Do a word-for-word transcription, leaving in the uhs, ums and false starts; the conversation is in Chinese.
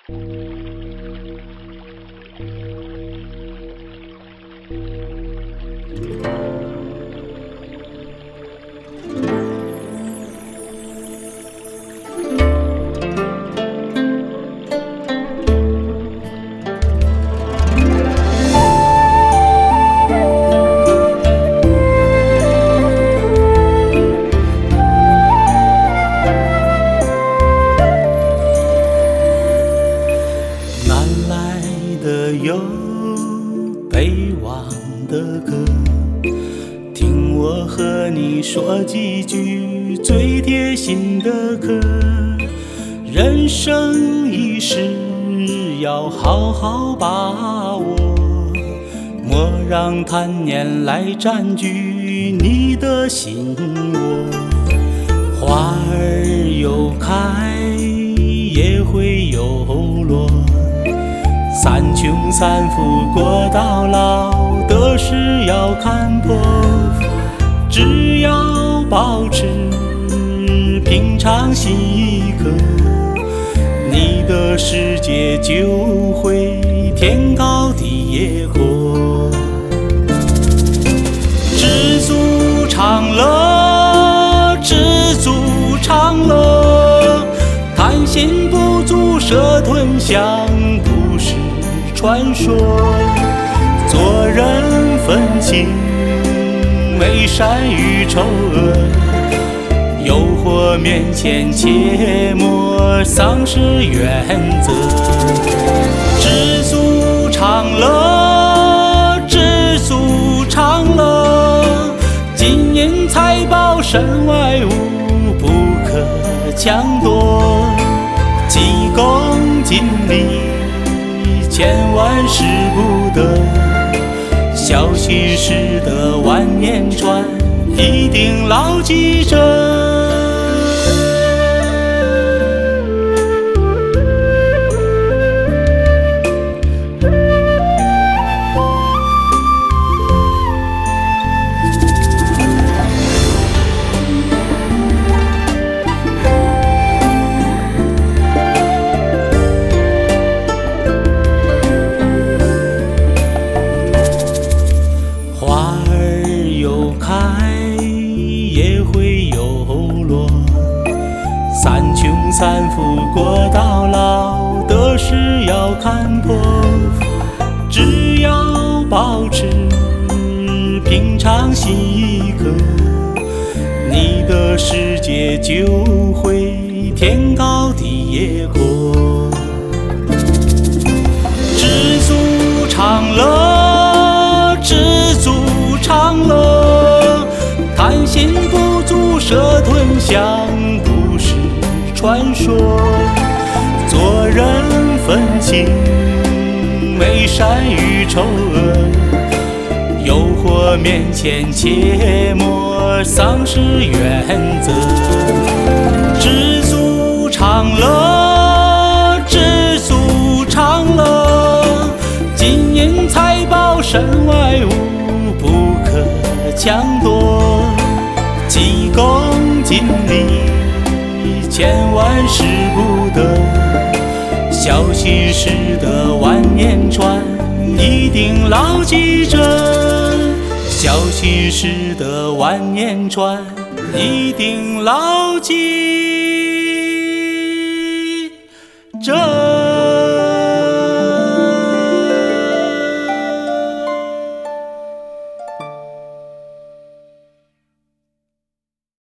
有北望的歌，听我和你说几句最贴心的歌。人生一世要好好把握，莫让贪念来占据你的心窝。花儿有开也会有落，三穷三富过到老的事要看破，只要保持平常心一颗，你的世界就会天高地也阔。知足常乐，知足常乐，贪心不足蛇吞象不是传说。做人分清美善与丑恶，诱惑面前切莫丧失原则。知足常乐，知足常乐，金银财宝身外物不可强夺。急功近利千万使不得，小心驶得万年船，一定牢记着。三穷三富过到老的事要看破，只要保持平常心一颗，你的世界就会天高地也阔。知足常乐，知足常乐，贪心不足蛇吞象不是传说。做人分清美善与丑恶，诱惑面前切莫丧失原则。知足常乐，知足常乐，金银财宝身外物不可强夺。急功近利千万使不得，小心驶得万年船，一定牢记着。小心驶得万年船，一定牢记着。